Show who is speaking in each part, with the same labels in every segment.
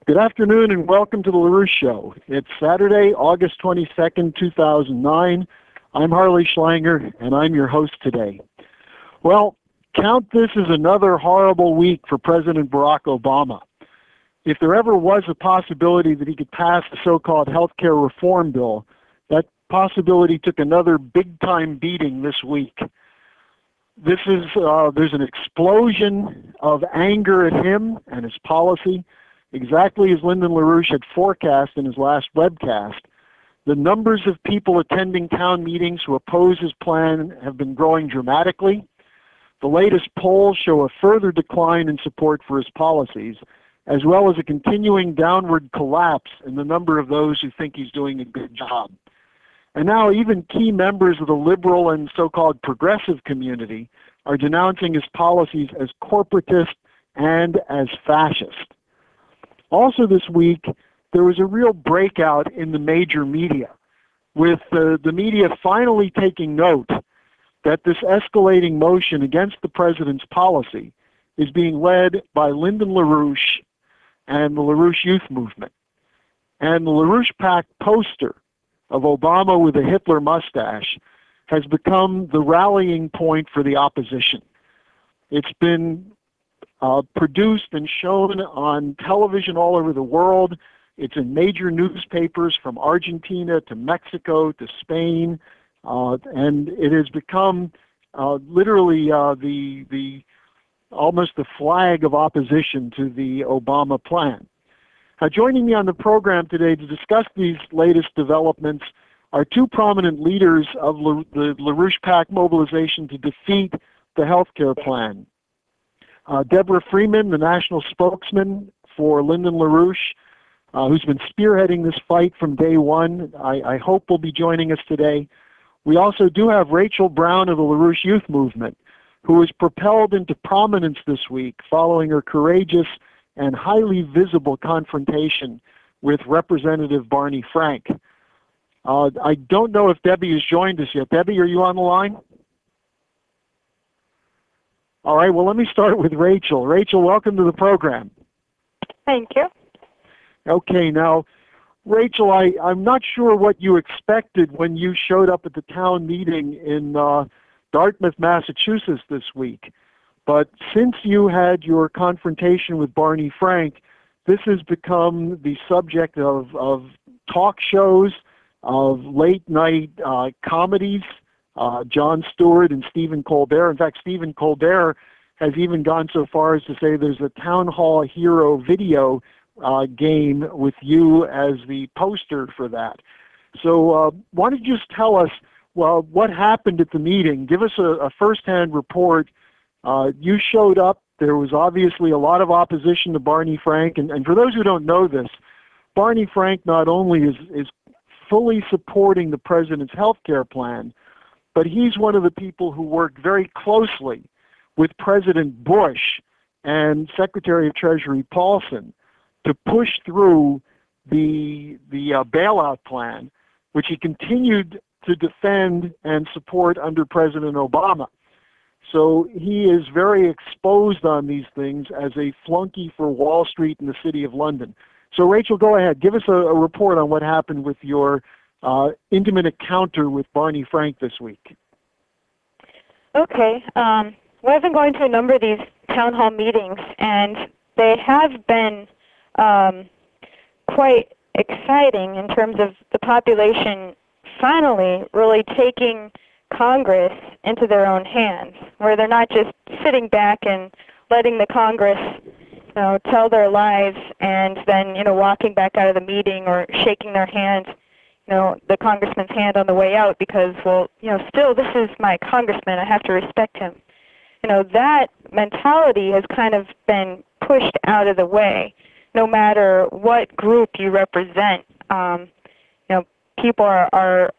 Speaker 1: Good afternoon and welcome to the LaRouche Show. It's Saturday, August 22nd, 2009. I'm Harley Schlanger and I'm your host today. Well, count this as another horrible week for President Barack Obama. If there ever was a possibility that he could pass the so-called health care reform bill, that possibility took another big-time beating this week. There's an explosion of anger at him and his policy, exactly as Lyndon LaRouche had forecast in his last webcast. The numbers of people attending town meetings who oppose his plan have been growing dramatically. The latest polls show a further decline in support for his policies, as well as a continuing downward collapse in the number of those who think he's doing a good job. And now even key members of the liberal and so-called progressive community are denouncing his policies as corporatist and as fascist. Also this week, there was a real breakout in the major media, with the media finally taking note that this escalating motion against the president's policy is being led by Lyndon LaRouche and the LaRouche Youth Movement. And the LaRouche PAC poster of Obama with a Hitler mustache has become the rallying point for the opposition. It's been produced and shown on television all over the world. It's in major newspapers from Argentina to Mexico to Spain, and it has become literally almost the flag of opposition to the Obama plan. Joining me on the program today to discuss these latest developments are two prominent leaders of the LaRouche PAC mobilization to defeat the health care plan. Deborah Freeman, the national spokesman for Lyndon LaRouche, who's been spearheading this fight from day one, I hope will be joining us today. We also do have Rachel Brown of the LaRouche Youth Movement, who was propelled into prominence this week following her courageous and highly visible confrontation with Representative Barney Frank. I don't know if Debbie has joined us yet. Debbie, are you on the line? All right, well, let me start with Rachel. Rachel, welcome to the program.
Speaker 2: Thank you.
Speaker 1: Okay, now, Rachel, I'm not sure what you expected when you showed up at the town meeting in Dartmouth, Massachusetts this week. But since you had your confrontation with Barney Frank, this has become the subject of talk shows, of late-night comedies. Jon Stewart and Stephen Colbert. In fact, Stephen Colbert has even gone so far as to say there's a town hall hero video game with you as the poster for that. So why don't you just tell us, well, what happened at the meeting? Give us a first-hand report. You showed up. There was obviously a lot of opposition to Barney Frank. And for those who don't know this, Barney Frank not only is fully supporting the president's health care plan, but he's one of the people who worked very closely with President Bush and Secretary of Treasury Paulson to push through the bailout plan, which he continued to defend and support under President Obama. So he is very exposed on these things as a flunky for Wall Street in the City of London. So Rachel, go ahead. Give us a report on what happened with your intimate encounter with Barney Frank this week.
Speaker 2: Okay. Well, I've been going to a number of these town hall meetings, and they have been quite exciting in terms of the population finally really taking Congress into their own hands, where they're not just sitting back and letting the Congress tell their lies and then walking back out of the meeting or shaking their hand, the congressman's hand on the way out because, well, still this is my congressman, I have to respect him. That mentality has kind of been pushed out of the way. No matter what group you represent, people are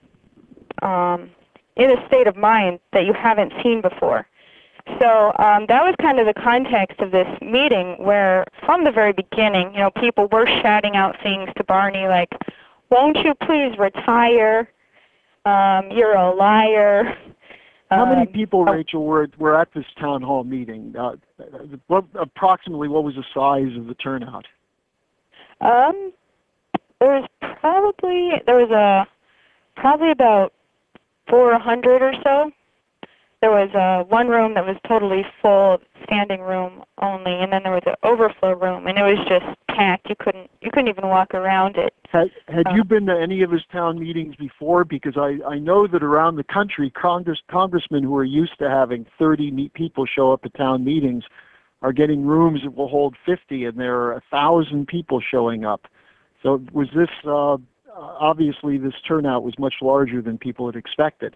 Speaker 2: in a state of mind that you haven't seen before. So that was kind of the context of this meeting, where from the very beginning, people were shouting out things to Barney like, "Won't you please retire? You're a liar."
Speaker 1: How many people, Rachel, were at this town hall meeting? Approximately, what was the size of the turnout?
Speaker 2: Um, there was probably about 400 or so. There was one room that was totally full, standing room only, and then there was an overflow room, and it was just packed. You couldn't even walk around it.
Speaker 1: Had you been to any of his town meetings before? Because I know that around the country, congressmen who are used to having 30 people show up at town meetings are getting rooms that will hold 50, and there are 1,000 people showing up. So was this, obviously this turnout was much larger than people had expected.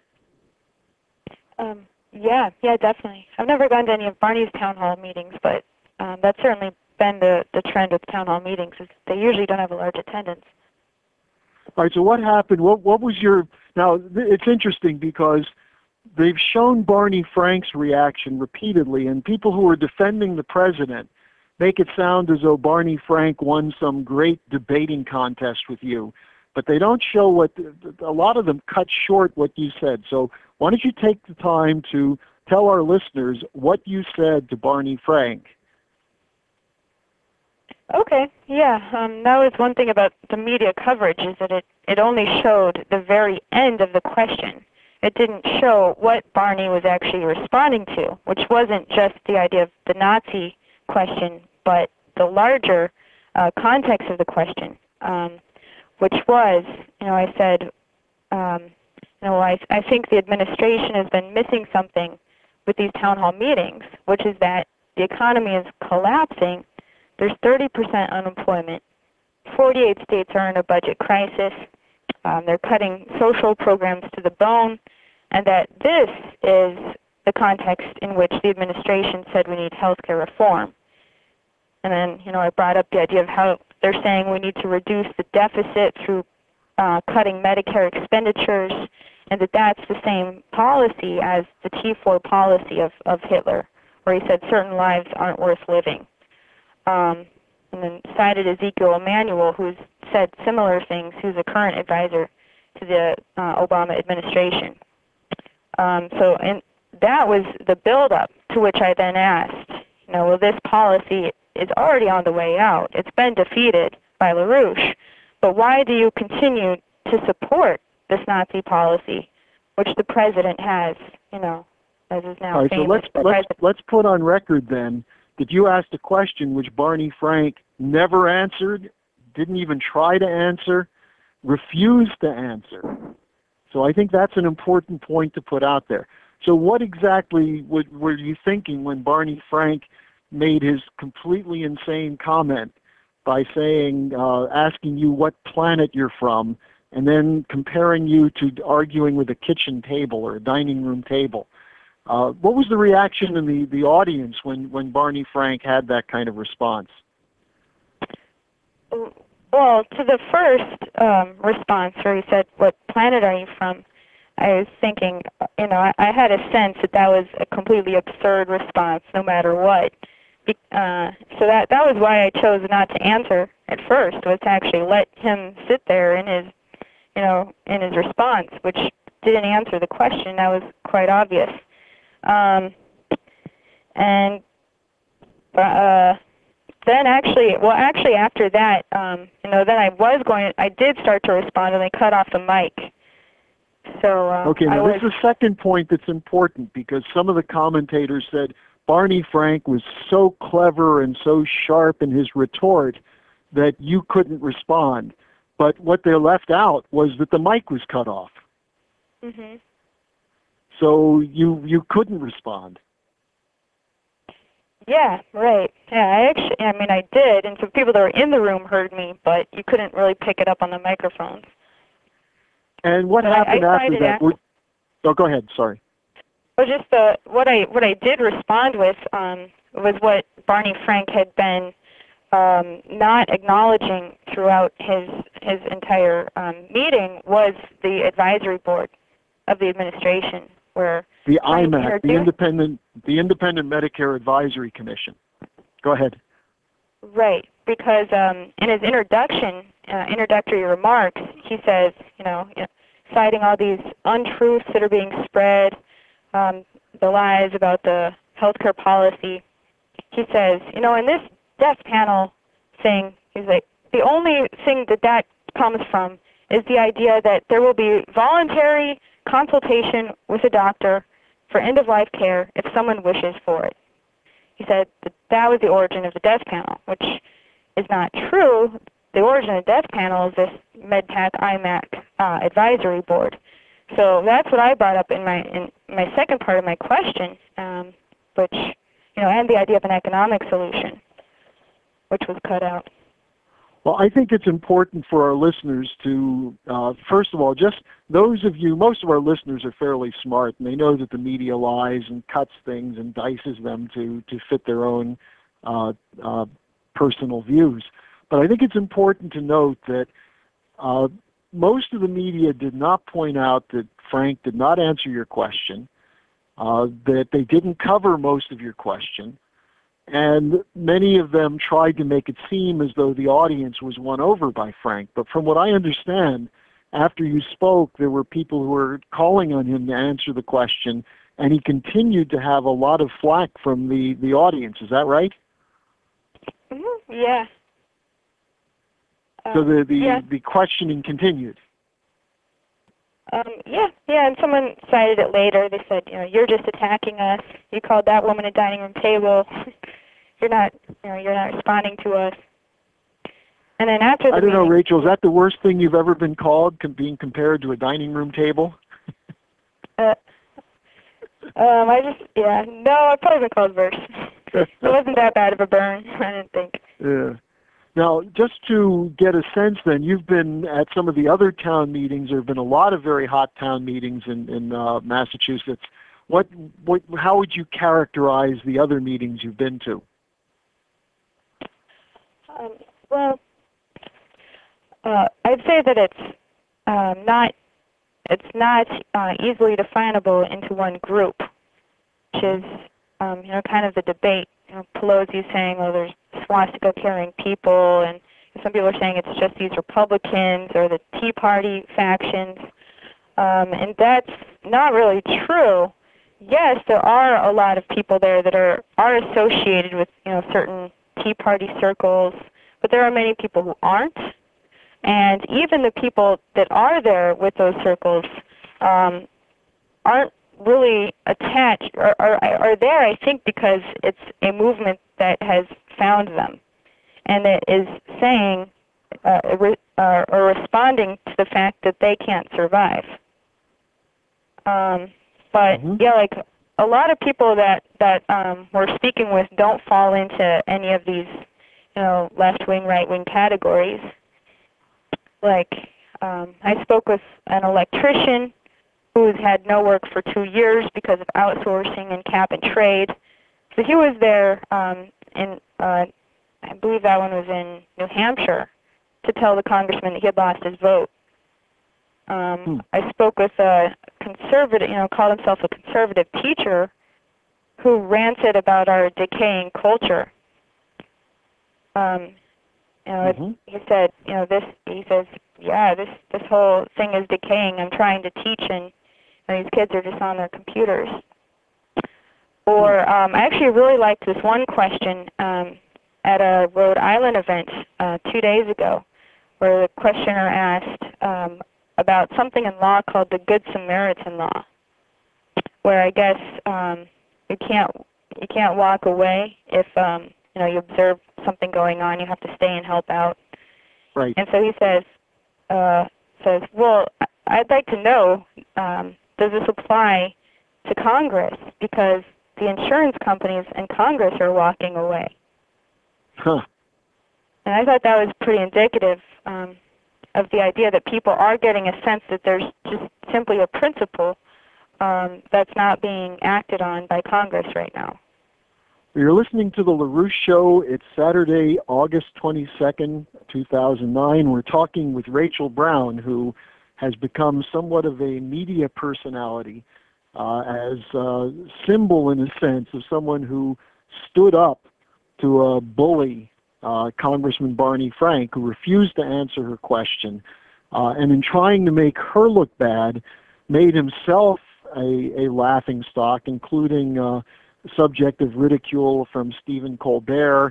Speaker 2: Yeah, definitely. I've never gone to any of Barney's town hall meetings, but that's certainly been the trend with town hall meetings. Is they usually don't have a large attendance.
Speaker 1: All right, so what happened? What was your, now it's interesting because they've shown Barney Frank's reaction repeatedly, and people who are defending the president make it sound as though Barney Frank won some great debating contest with you. But they don't show what, a lot of them cut short what you said. So why don't you take the time to tell our listeners what you said to Barney Frank?
Speaker 2: Okay, yeah. That was one thing about the media coverage, is that it only showed the very end of the question. It didn't show what Barney was actually responding to, which wasn't just the idea of the Nazi question, but the larger context of the question, which was, I said, I think the administration has been missing something with these town hall meetings, which is that the economy is collapsing. There's 30% unemployment. 48 states are in a budget crisis. They're cutting social programs to the bone, and that this is the context in which the administration said we need health care reform. And then, I brought up the idea of how they're saying we need to reduce the deficit through cutting Medicare expenditures, and that's the same policy as the T4 policy of Hitler, where he said certain lives aren't worth living. And then cited Ezekiel Emanuel, who's said similar things, who's a current advisor to the Obama administration. And that was the build-up to which I then asked, well, this policy is already on the way out. It's been defeated by LaRouche, but why do you continue to support this Nazi policy, which the president has, as is now
Speaker 1: All right,
Speaker 2: famous?
Speaker 1: So let's put on record then that you asked a question which Barney Frank never answered, didn't even try to answer, refused to answer. So I think that's an important point to put out there. So what exactly were you thinking when Barney Frank made his completely insane comment by saying, asking you what planet you're from, and then comparing you to arguing with a kitchen table or a dining room table? What was the reaction in the audience when Barney Frank had that kind of response?
Speaker 2: Well, to the first response where he said, what planet are you from? I was thinking, I had a sense that was a completely absurd response no matter what. So that was why I chose not to answer at first, was to actually let him sit there in his response, which didn't answer the question. That was quite obvious. Then actually after that, then I did start to respond, and they cut off the mic. So
Speaker 1: okay, now this is the second point that's important, because some of the commentators said Barney Frank was so clever and so sharp in his retort that you couldn't respond. But what they left out was that the mic was cut off.
Speaker 2: Mm-hmm.
Speaker 1: So you couldn't respond.
Speaker 2: Yeah, right. Yeah, I did, and so people that were in the room heard me, but you couldn't really pick it up on the microphones.
Speaker 1: And what happened after that? Go ahead. Sorry.
Speaker 2: Well, just what I did respond with was what Barney Frank had been not acknowledging throughout his entire meeting, was the advisory board of the administration, where
Speaker 1: the IMAC, the Independent Medicare Advisory Commission. Go ahead.
Speaker 2: Right, because in his introductory remarks, he says, citing all these untruths that are being spread, the lies about the healthcare policy, he says, in this death panel thing, he's like, the only thing that comes from is the idea that there will be voluntary consultation with a doctor for end-of-life care if someone wishes for it. He said that was the origin of the death panel, which is not true. The origin of the death panel is this MedPAC IMAC advisory board. So that's what I brought up in my second part of my question, which, and the idea of an economic solution, which was cut out.
Speaker 1: Well, I think it's important for our listeners to, first of all, just those of you, most of our listeners are fairly smart, and they know that the media lies and cuts things and dices them to fit their own personal views. But I think it's important to note that most of the media did not point out that Frank did not answer your question, that they didn't cover most of your question, and many of them tried to make it seem as though the audience was won over by Frank. But from what I understand, after you spoke, there were people who were calling on him to answer the question, and he continued to have a lot of flack from the audience. Is that right?
Speaker 2: Mm-hmm. Yeah.
Speaker 1: So the questioning continued.
Speaker 2: Yeah, and someone cited it later. They said, you're just attacking us. You called that woman a dining room table. You're not responding to us. And then after the
Speaker 1: I don't know,
Speaker 2: meeting,
Speaker 1: Rachel, is that the worst thing you've ever been called, being compared to a dining room table?
Speaker 2: I've probably been called worse. It wasn't that bad of a burn, I didn't think.
Speaker 1: Yeah. Now, just to get a sense then, you've been at some of the other town meetings. There have been a lot of very hot town meetings in Massachusetts. How would you characterize the other meetings you've been to?
Speaker 2: I'd say that it's not easily definable into one group, which is kind of the debate. Pelosi's saying, there's swastika-carrying people, and some people are saying it's just these Republicans or the Tea Party factions, and that's not really true. Yes, there are a lot of people there that are associated with certain Tea Party circles, but there are many people who aren't. And even the people that are there with those circles aren't really attached, or are there, I think, because it's a movement that has found them, and it is saying or responding to the fact that they can't survive. But like a lot of people that we're speaking with don't fall into any of these, left-wing, right-wing categories. Like I spoke with an electrician who's had no work for 2 years because of outsourcing and cap and trade. So he was there I believe that one was in New Hampshire, to tell the congressman that he had lost his vote. I spoke with a conservative, called himself a conservative teacher, who ranted about our decaying culture. He said, this whole thing is decaying. I'm trying to teach, and these kids are just on their computers. Or I actually really liked this one question at a Rhode Island event 2 days ago, where the questioner asked about something in law called the Good Samaritan Law, where I guess you can't walk away if you observe something going on. You have to stay and help out.
Speaker 1: Right.
Speaker 2: And so he says, well, I'd like to know, does this apply to Congress? Because the insurance companies and Congress are walking away.
Speaker 1: Huh.
Speaker 2: And I thought that was pretty indicative of the idea that people are getting a sense that there's just simply a principle that's not being acted on by Congress right now.
Speaker 1: You're listening to The LaRouche Show. It's Saturday, August 22nd, 2009. We're talking with Rachel Brown, who has become somewhat of a media personality, as a symbol, in a sense, of someone who stood up to a bully, Congressman Barney Frank, who refused to answer her question, and in trying to make her look bad, made himself a laughingstock, including subject of ridicule from Stephen Colbert,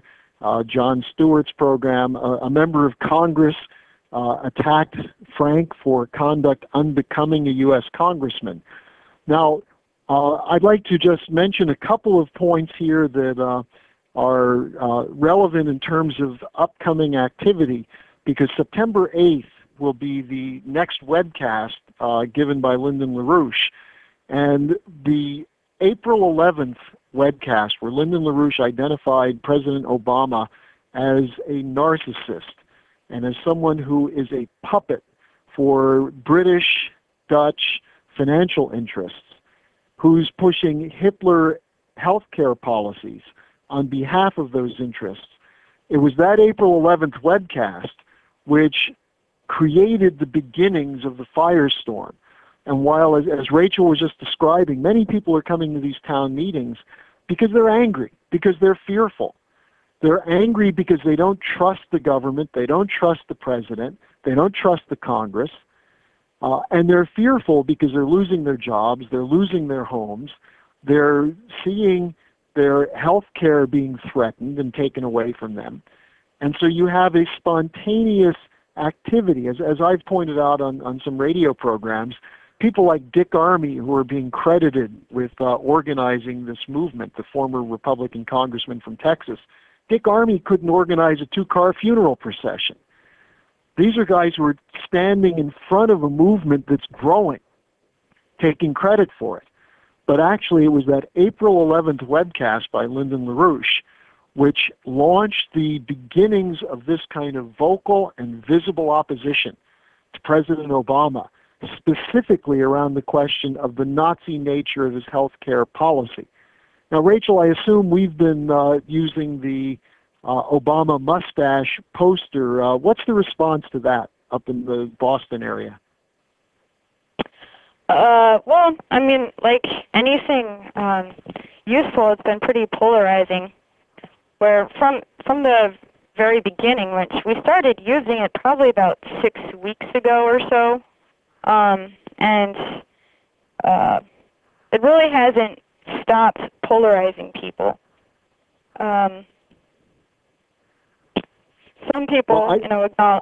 Speaker 1: Jon Stewart's program. A member of Congress attacked Frank for conduct unbecoming a U.S. congressman. Now, I'd like to just mention a couple of points here that are relevant in terms of upcoming activity, because September 8th will be the next webcast given by Lyndon LaRouche. And the April 11th webcast, where Lyndon LaRouche identified President Obama as a narcissist and as someone who is a puppet for British, Dutch financial interests, who's pushing Hitler healthcare policies on behalf of those interests. It was that April 11th webcast which created the beginnings of the firestorm. And while, as Rachel was just describing, many people are coming to these town meetings because they're angry, because they're fearful. They're angry because they don't trust the government, they don't trust the president, they don't trust the Congress, and they're fearful because they're losing their jobs, they're losing their homes, they're seeing their health care being threatened and taken away from them. And so you have a spontaneous activity. As I've pointed out on some radio programs, people like Dick Armey, who are being credited with organizing this movement, the former Republican congressman from Texas, Dick Armey couldn't organize a two-car funeral procession. These are guys who are standing in front of a movement that's growing, taking credit for it. But actually, it was that April 11th webcast by Lyndon LaRouche which launched the beginnings of this kind of vocal and visible opposition to President Obama, specifically around the question of the Nazi nature of his health care policy. Now, Rachel, I assume we've been using the Obama mustache poster. What's the response to that up in the Boston area?
Speaker 2: Well, I mean, like anything useful, it's been pretty polarizing. Where from the very beginning, which we started using it probably about 6 weeks ago or so, and it really hasn't stopped polarizing people. Some people, acknowledge.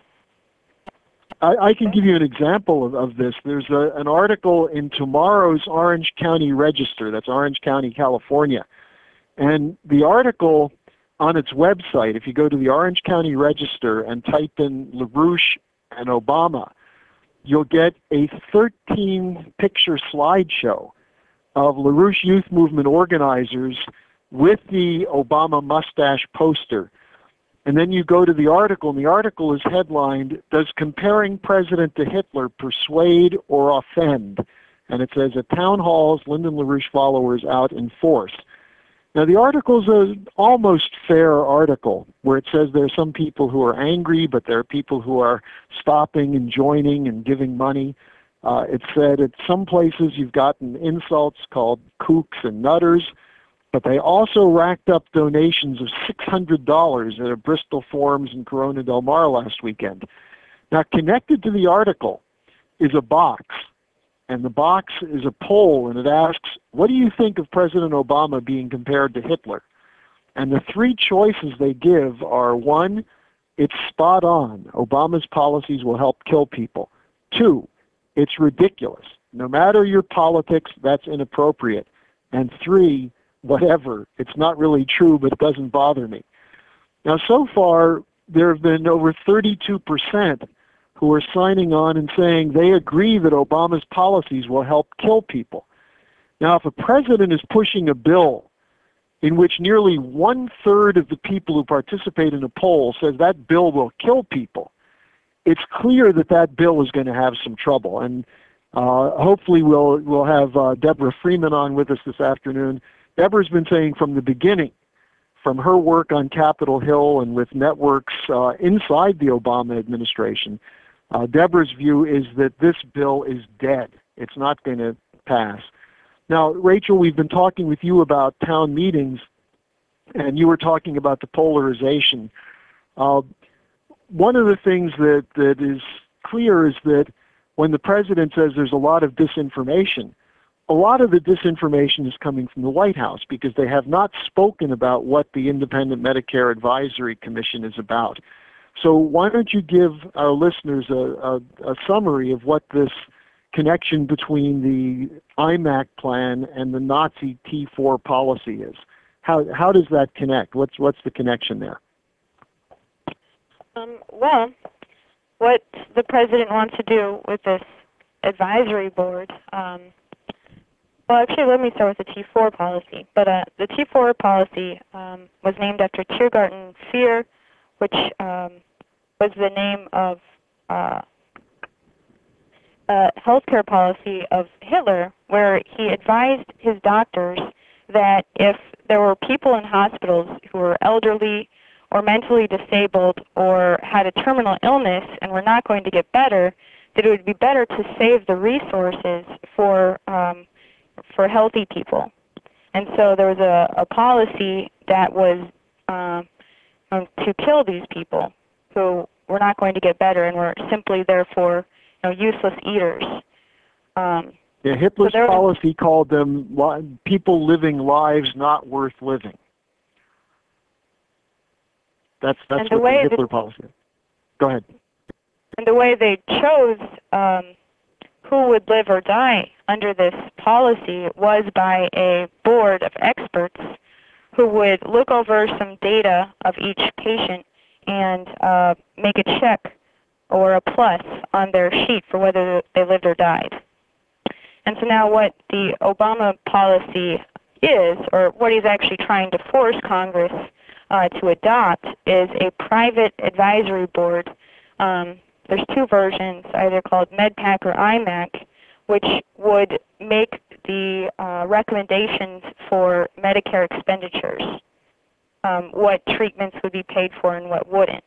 Speaker 1: I can give you an example of this. There's an article in tomorrow's Orange County Register, that's Orange County, California, and the article on its website, if you go to the Orange County Register and type in LaRouche and Obama, you'll get a 13-picture slideshow of LaRouche Youth Movement organizers with the Obama mustache poster. And then you go to the article, and the article is headlined, "Does Comparing President to Hitler Persuade or Offend?" And it says, "At town halls, Lyndon LaRouche followers out in force." Now, the article is an almost fair article where it says there are some people who are angry, but there are people who are stopping and joining and giving money. It said at some places you've gotten insults called kooks and nutters, but they also racked up donations of $600 at a Bristol Farms in Corona Del Mar last weekend. Now, connected to the article is a box. And the box is a poll, and it asks, what do you think of President Obama being compared to Hitler? And the three choices they give are, 1, it's spot on. Obama's policies will help kill people. 2, it's ridiculous. No matter your politics, that's inappropriate. And 3, whatever. It's not really true, but it doesn't bother me. Now, so far, there have been over 32% who are signing on and saying they agree that Obama's policies will help kill people. Now, if a president is pushing a bill in which nearly 1/3 of the people who participate in a poll says that bill will kill people, it's clear that that bill is going to have some trouble. And hopefully we'll have Deborah Freeman on with us this afternoon. Deborah's been saying from the beginning, from her work on Capitol Hill and with networks inside the Obama administration, Deborah's view is that this bill is dead. It's not going to pass. Now, Rachel, we've been talking with you about town meetings, and you were talking about the polarization. One of the things that is clear is that when the president says there's a lot of disinformation, a lot of the disinformation is coming from the White House because they have not spoken about what the Independent Medicare Advisory Commission is about. So why don't you give our listeners a summary of what this connection between the IMAC plan and the Nazi T4 policy is? How does that connect? What's the connection there?
Speaker 2: Well, what the president wants to do with this advisory board, well, actually, let me start with the T4 policy. But the T4 policy was named after Tiergarten 4, which was the name of a healthcare policy of Hitler, where he advised his doctors that if there were people in hospitals who were elderly or mentally disabled or had a terminal illness and were not going to get better, that it would be better to save the resources for healthy people. And so there was a policy that was to kill these people who were not going to get better and were simply therefore useless eaters.
Speaker 1: Yeah, Hitler's policy called them people living lives not worth living. That's what the Hitler policy is. Go ahead.
Speaker 2: And the way they chose who would live or die under this policy was by a board of experts who would look over some data of each patient and make a check or a plus on their sheet for whether they lived or died. And so now what the Obama policy is, or what he's actually trying to force Congress to adopt, is a private advisory board. There's two versions, either called MedPAC or IMAC, which would make the recommendations for Medicare expenditures, what treatments would be paid for and what wouldn't.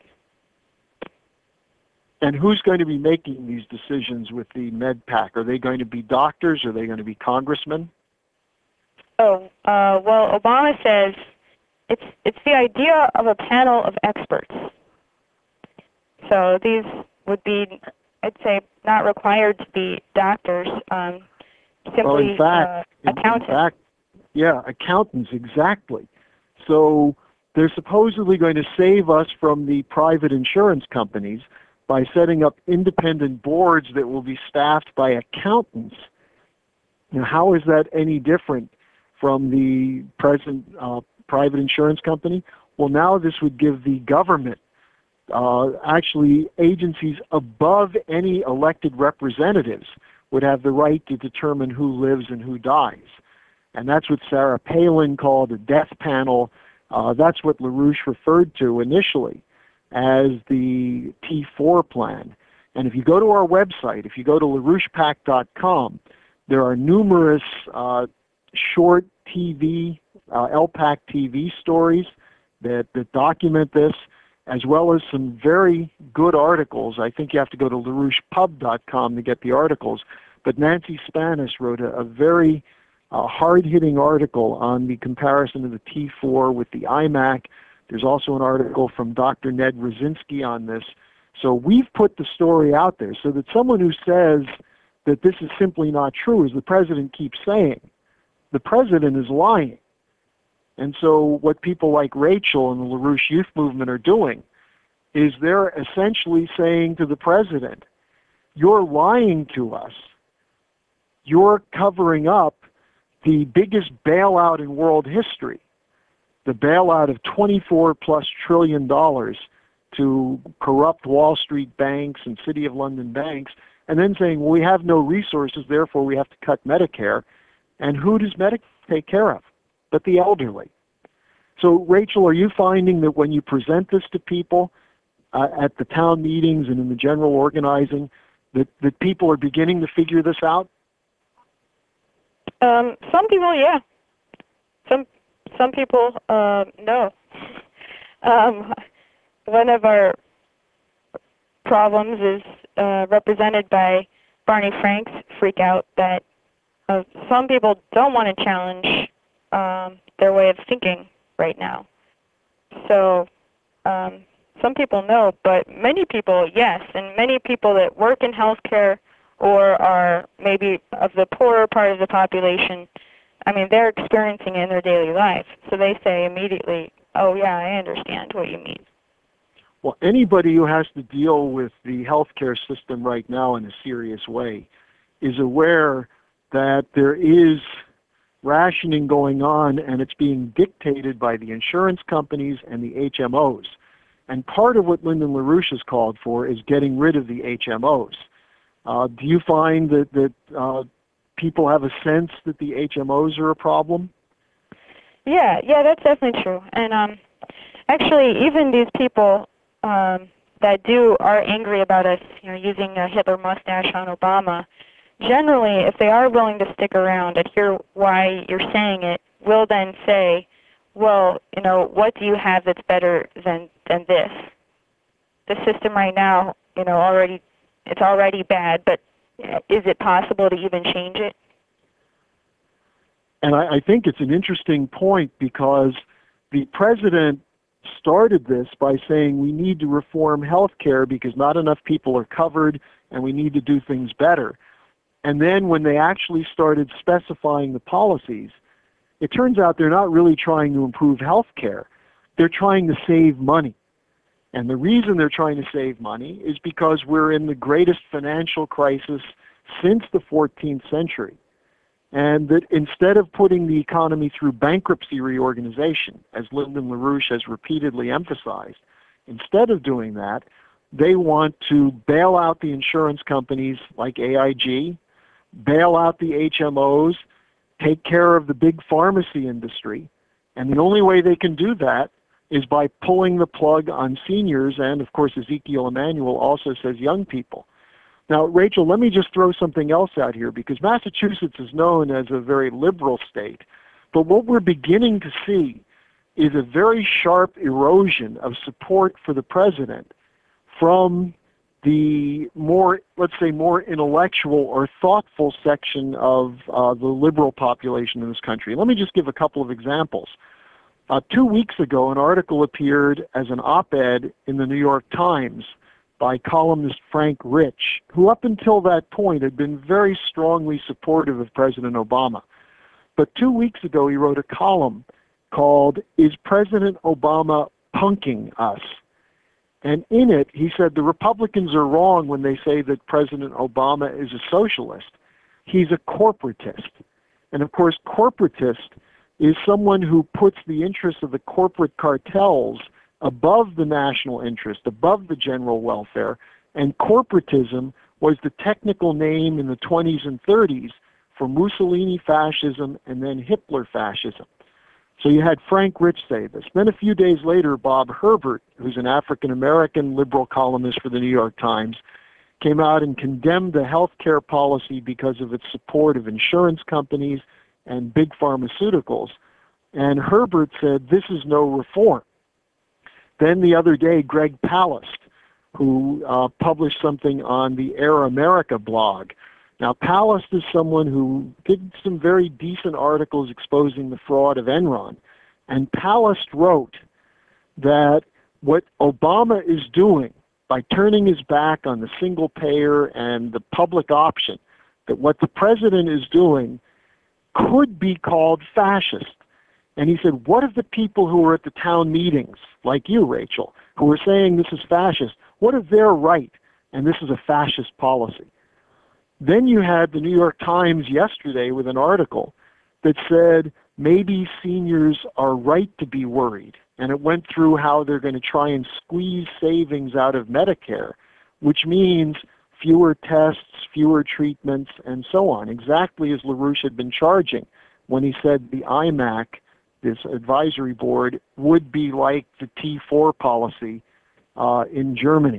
Speaker 1: And who's going to be making these decisions with the MedPAC? Are they going to be doctors? Are they going to be congressmen?
Speaker 2: Well, Obama says it's the idea of a panel of experts. So these would be, I'd say, not required to be doctors, simply accountants.
Speaker 1: Accountants, exactly. So they're supposedly going to save us from the private insurance companies by setting up independent boards that will be staffed by accountants. Now, how is that any different from the present private insurance company? Well, now this would give the government, actually agencies above any elected representatives, would have the right to determine who lives and who dies. And that's what Sarah Palin called a death panel. That's what LaRouche referred to initially as the T4 plan. And if you go to our website, if you go to LaRouchePAC.com, there are numerous short TV, LPAC TV stories that document this, as well as some very good articles. I think you have to go to LaRouchePub.com to get the articles. But Nancy Spanis wrote a very hard-hitting article on the comparison of the T4 with the IMAC. There's also an article from Dr. Ned Rosinski on this. So we've put the story out there so that someone who says that this is simply not true, as the president keeps saying, the president is lying. And so what people like Rachel and the LaRouche Youth Movement are doing is they're essentially saying to the president, you're lying to us. You're covering up the biggest bailout in world history, the bailout of $24+ trillion to corrupt Wall Street banks and City of London banks, and then saying, well, we have no resources, therefore we have to cut Medicare. And who does Medicare take care of but the elderly? So, Rachel, are you finding that when you present this to people at the town meetings and in the general organizing, that people are beginning to figure this out?
Speaker 2: Some people, yeah. Some people, no. One of our problems is represented by Barney Frank's freak out that some people don't want to challenge their way of thinking right now. So some people no, but many people, yes, and many people that work in healthcare or are maybe of the poorer part of the population, I mean, they're experiencing it in their daily life. So they say immediately, oh yeah, I understand what you mean.
Speaker 1: Well, anybody who has to deal with the healthcare system right now in a serious way is aware that there is rationing going on, and it's being dictated by the insurance companies and the HMOs. And part of what Lyndon LaRouche has called for is getting rid of the HMOs. Do you find that people have a sense that the HMOs are a problem?
Speaker 2: Yeah, that's definitely true. And actually, even these people that are angry about us, using a Hitler mustache on Obama, generally, if they are willing to stick around and hear why you're saying it, will then say, well, what do you have that's better than this? The system right now, it's already bad, but is it possible to even change it?
Speaker 1: And I think it's an interesting point, because the president started this by saying we need to reform health care because not enough people are covered and we need to do things better. And then when they actually started specifying the policies, it turns out they're not really trying to improve health care. They're trying to save money. And the reason they're trying to save money is because we're in the greatest financial crisis since the 14th century. And that instead of putting the economy through bankruptcy reorganization, as Lyndon LaRouche has repeatedly emphasized, instead of doing that, they want to bail out the insurance companies like AIG, bail out the HMOs, take care of the big pharmacy industry. And the only way they can do that is by pulling the plug on seniors, and of course Ezekiel Emanuel also says young people. Now, Rachel, let me just throw something else out here, because Massachusetts is known as a very liberal state, but what we're beginning to see is a very sharp erosion of support for the president from the more, let's say, more intellectual or thoughtful section of the liberal population in this country. Let me just give a couple of examples. 2 weeks ago, an article appeared as an op-ed in the New York Times by columnist Frank Rich, who up until that point had been very strongly supportive of President Obama. But 2 weeks ago, he wrote a column called, "Is President Obama Punking Us?" And in it, he said the Republicans are wrong when they say that President Obama is a socialist. He's a corporatist. And of course, corporatist is someone who puts the interests of the corporate cartels above the national interest, above the general welfare, and corporatism was the technical name in the 20s and 30s for Mussolini fascism and then Hitler fascism. So you had Frank Rich say this. Then a few days later, Bob Herbert, who's an African-American liberal columnist for the New York Times, came out and condemned the health care policy because of its support of insurance companies and big pharmaceuticals. And Herbert said, this is no reform. Then the other day, Greg Palast, who published something on the Air America blog. Now, Palast is someone who did some very decent articles exposing the fraud of Enron. And Palast wrote that what Obama is doing by turning his back on the single payer and the public option, that what the president is doing could be called fascist. And he said, what if the people who were at the town meetings, like you, Rachel, who were saying this is fascist, what if they're right and this is a fascist policy? Then you had the New York Times yesterday with an article that said maybe seniors are right to be worried. And it went through how they're going to try and squeeze savings out of Medicare, which means fewer tests, fewer treatments, and so on, exactly as LaRouche had been charging when he said the IMAC, this advisory board, would be like the T4 policy in Germany.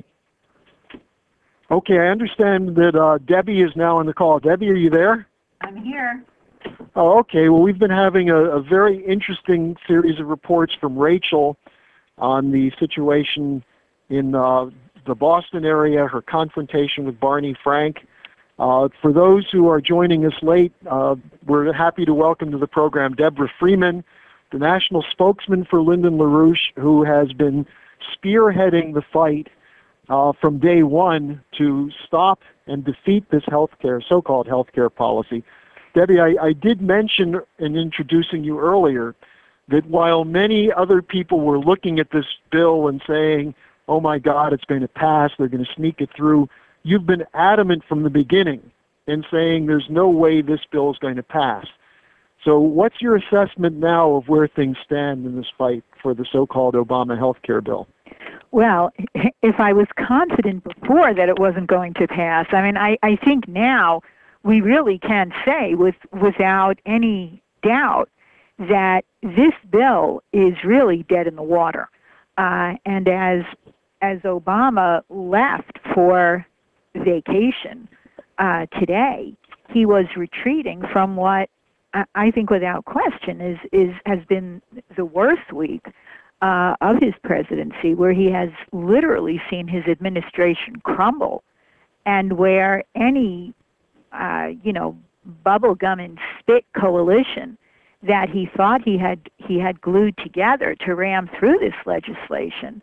Speaker 1: Okay, I understand that Debbie is now on the call. Debbie, are you there?
Speaker 3: I'm here.
Speaker 1: Oh, okay. Well, we've been having a very interesting series of reports from Rachel on the situation in the Boston area, her confrontation with Barney Frank. For those who are joining us late, we're happy to welcome to the program Deborah Freeman, the national spokesman for Lyndon LaRouche, who has been spearheading the fight from day one to stop and defeat this so-called healthcare policy. Debbie, I did mention in introducing you earlier that while many other people were looking at this bill and saying, oh my God, it's going to pass, they're going to sneak it through, you've been adamant from the beginning in saying there's no way this bill is going to pass. So what's your assessment now of where things stand in this fight for the so-called Obama health care bill?
Speaker 3: Well, if I was confident before that it wasn't going to pass, I mean, I think now we really can say without any doubt that this bill is really dead in the water. And as Obama left for vacation today, he was retreating from what I think without question has been the worst week of his presidency, where he has literally seen his administration crumble, and where any bubblegum and spit coalition that he thought he had glued together to ram through this legislation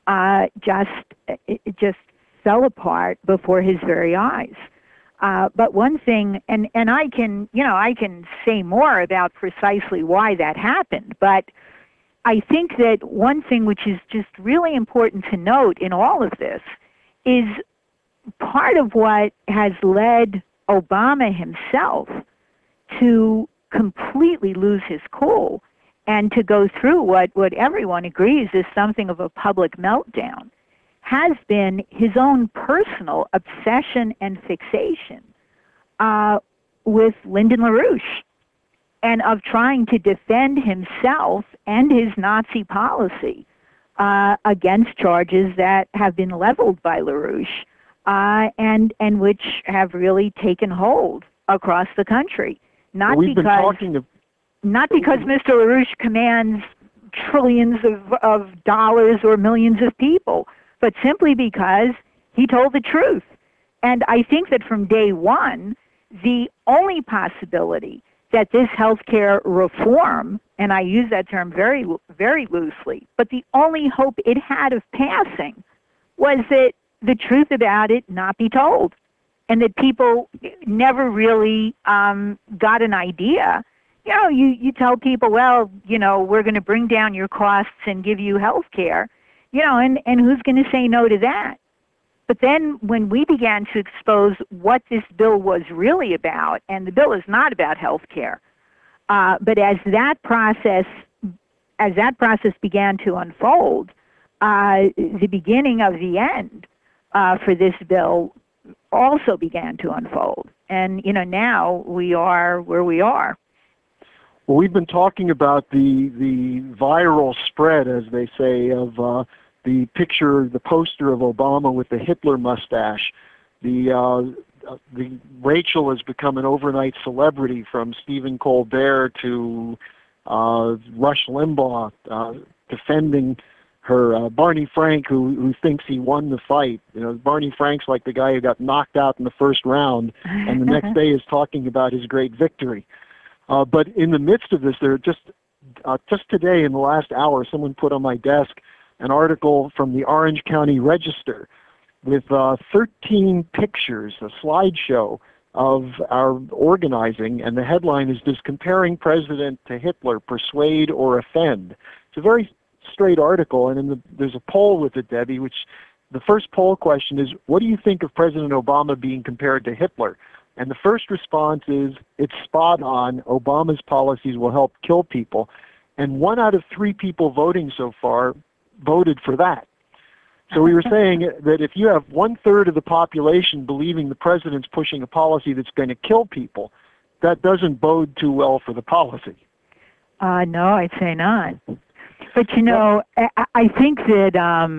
Speaker 3: just fell apart before his very eyes. But one thing, and I can say more about precisely why that happened, but I think that one thing which is just really important to note in all of this is part of what has led Obama himself to completely lose his cool and to go through what everyone agrees is something of a public meltdown has been his own personal obsession and fixation with Lyndon LaRouche, and of trying to defend himself and his Nazi policy against charges that have been leveled by LaRouche and which have really taken hold across the country. Not because Mr. LaRouche commands trillions of dollars or millions of people, but simply because he told the truth. And I think that from day one, the only possibility that this healthcare reform, and I use that term very, very loosely, but the only hope it had of passing was that the truth about it not be told, and that people never really got an idea. You tell people, well, we're going to bring down your costs and give you health care, and who's going to say no to that? But then when we began to expose what this bill was really about, and the bill is not about health care, but as that process began to unfold, the beginning of the end for this bill also began to unfold. And, now we are where we are.
Speaker 1: Well, we've been talking about the viral spread, as they say, of the poster of Obama with the Hitler mustache. The Rachel has become an overnight celebrity, from Stephen Colbert to Rush Limbaugh defending her. Barney Frank, who thinks he won the fight. Barney Frank's like the guy who got knocked out in the first round, and the next day is talking about his great victory. But in the midst of this, there are just today, in the last hour, someone put on my desk an article from the Orange County Register with 13 pictures, a slideshow of our organizing, and the headline is, "Does comparing President to Hitler persuade or offend?" It's a very straight article, and there's a poll with it, Debbie, which the first poll question is, what do you think of President Obama being compared to Hitler? And the first response is, it's spot on, Obama's policies will help kill people. And 1 out of 3 people voting so far voted for that. So we were saying that if you have 1/3 of the population believing the president's pushing a policy that's going to kill people, that doesn't bode too well for the policy.
Speaker 3: No, I'd say not. But I think that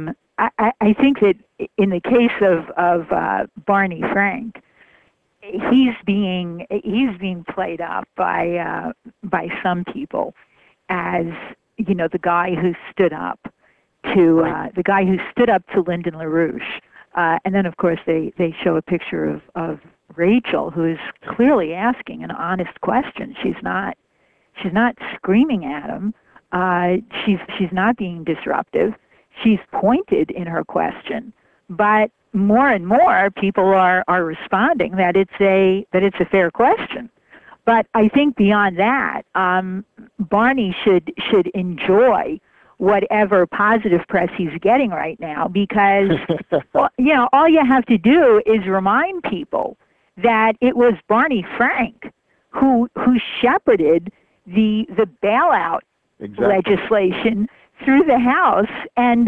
Speaker 3: I think that in the case of Barney Frank, he's being played up by some people as the guy who stood up to Lyndon LaRouche, and then of course they show a picture of Rachel, who is clearly asking an honest question. She's not screaming at him. She's not being disruptive. She's pointed in her question, but more and more people are responding that it's a fair question. But I think beyond that, Barney should enjoy whatever positive press he's getting right now, because all you have to do is remind people that it was Barney Frank who shepherded the bailout legislation through the House, and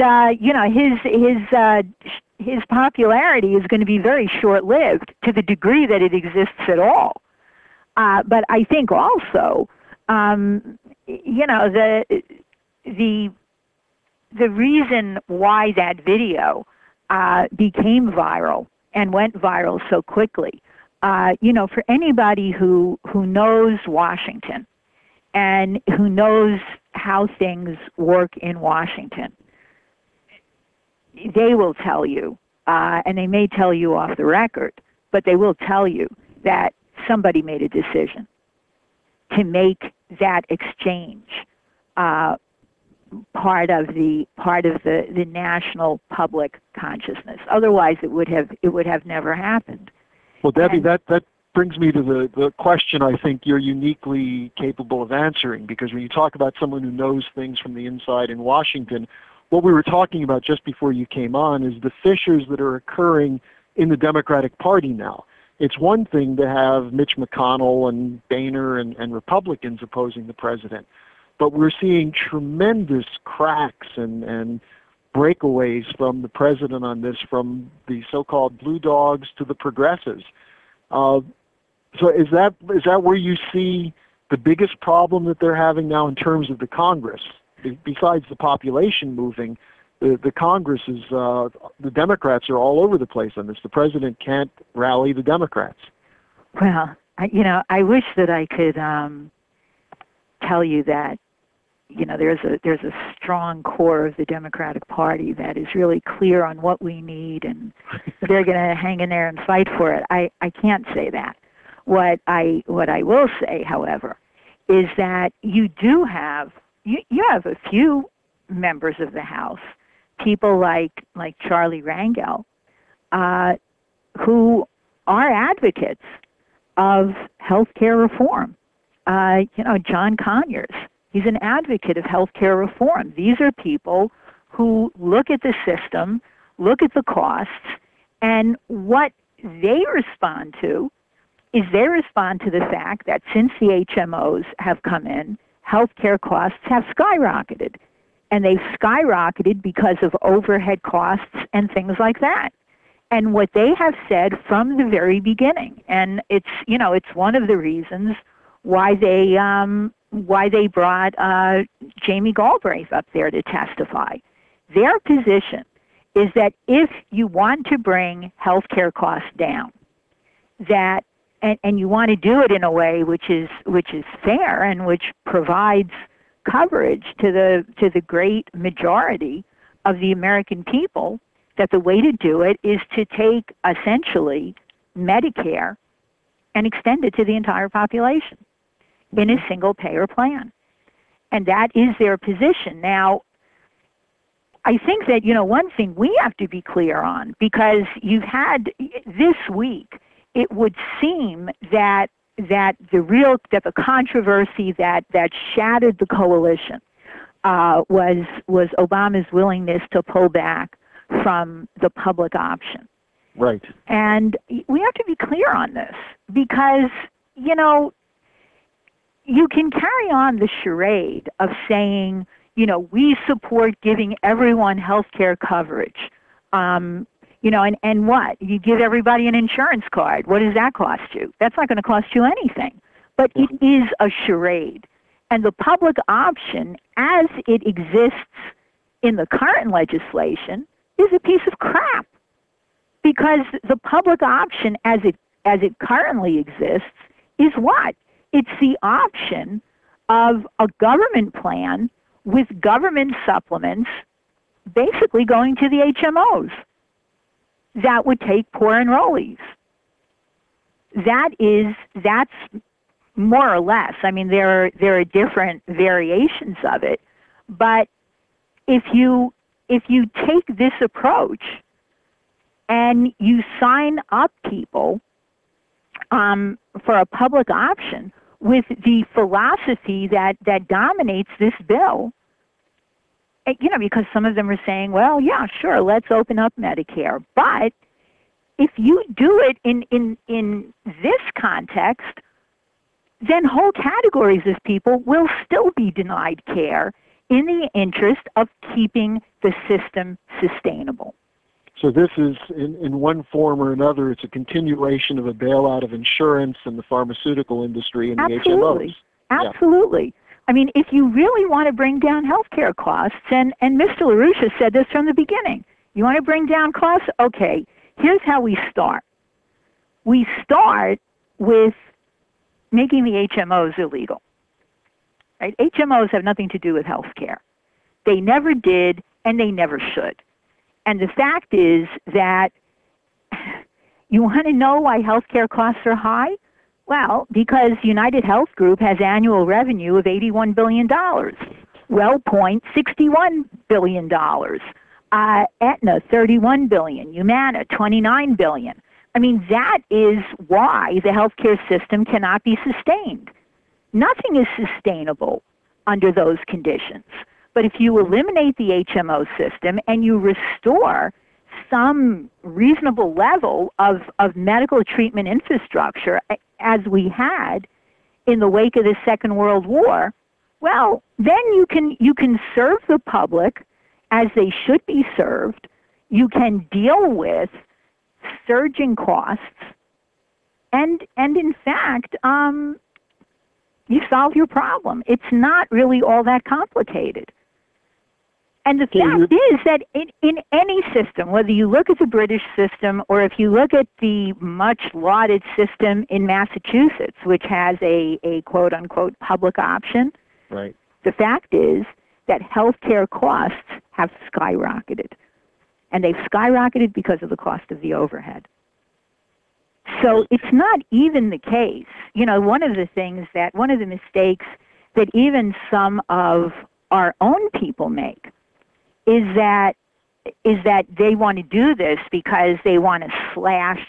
Speaker 3: his popularity is going to be very short-lived to the degree that it exists at all. But I think also, the reason why that video became viral and went viral so quickly, for anybody who knows Washington and who knows how things work in Washington, they will tell you, and they may tell you off the record, but they will tell you that somebody made a decision to make that exchange part of the national public consciousness. Otherwise, it would have never happened.
Speaker 1: Well, Debbie, that brings me to the question I think you're uniquely capable of answering, because when you talk about someone who knows things from the inside in Washington, what we were talking about just before you came on is the fissures that are occurring in the Democratic Party now. It's one thing to have Mitch McConnell and Boehner and Republicans opposing the president, but we're seeing tremendous cracks and breakaways from the president on this, from the so-called blue dogs to the progressives. So is that where you see the biggest problem that they're having now in terms of the Congress? Besides the population moving, the Congress is, the Democrats are all over the place on this. The president can't rally the Democrats.
Speaker 3: Well, I wish that I could tell you that, there's a strong core of the Democratic Party that is really clear on what we need, and they're going to hang in there and fight for it. I can't say that. What I will say, however, is that you do have you have a few members of the House, people like Charlie Rangel, who are advocates of health care reform. John Conyers, he's an advocate of health care reform. These are people who look at the system, look at the costs, and what they respond to is they respond to the fact that since the HMOs have come in, healthcare costs have skyrocketed. And they've skyrocketed because of overhead costs and things like that. And what they have said from the very beginning, and it's one of the reasons why they brought Jamie Galbraith up there to testify. Their position is that if you want to bring healthcare costs down, that and you want to do it in a way which is fair and which provides coverage to the great majority of the American people, that the way to do it is to take essentially Medicare and extend it to the entire population in a single payer plan. And that is their position. Now, I think that, one thing we have to be clear on, because you've had this week, it would seem that the controversy that shattered the coalition was Obama's willingness to pull back from the public option.
Speaker 1: Right.
Speaker 3: And we have to be clear on this, because you can carry on the charade of saying, we support giving everyone health care coverage. And what? You give everybody an insurance card. What does that cost you? That's not going to cost you anything. But it is a charade. And the public option, as it exists in the current legislation, is a piece of crap. Because the public option, as it currently exists, is what? It's the option of a government plan with government supplements basically going to the HMOs. That would take poor enrollees. That's more or less. I mean, there are different variations of it, but if you take this approach, and you sign up people for a public option with the philosophy that dominates this bill, because some of them are saying, well, yeah, sure, let's open up Medicare. But if you do it in this context, then whole categories of people will still be denied care in the interest of keeping the system sustainable.
Speaker 1: So this is, in one form or another, it's a continuation of a bailout of insurance and the pharmaceutical industry and the HMOs.
Speaker 3: Absolutely. Yeah. I mean, if you really want to bring down healthcare costs, and Mr. LaRouche has said this from the beginning, you want to bring down costs? Okay, here's how we start. We start with making the HMOs illegal. Right? HMOs have nothing to do with healthcare. They never did, and they never should. And the fact is that you want to know why healthcare costs are high? Well, because United Health Group has annual revenue of $81 billion. WellPoint, $61 billion. Aetna, $31 billion. Humana, $29 billion. I mean, that is why the healthcare system cannot be sustained. Nothing is sustainable under those conditions. But if you eliminate the HMO system and you restore some reasonable level of medical treatment infrastructure as we had in the wake of the Second World War, well, then you can serve the public as they should be served. You can deal with surging costs, and in fact, you solve your problem. It's not really all that complicated. And the fact is that in any system, whether you look at the British system or if you look at the much lauded system in Massachusetts, which has a quote-unquote public option,
Speaker 1: right.
Speaker 3: The fact is that healthcare costs have skyrocketed. And they've skyrocketed because of the cost of the overhead. So it's not even the case. One of the mistakes that even some of our own people make is that they want to do this because they want to slash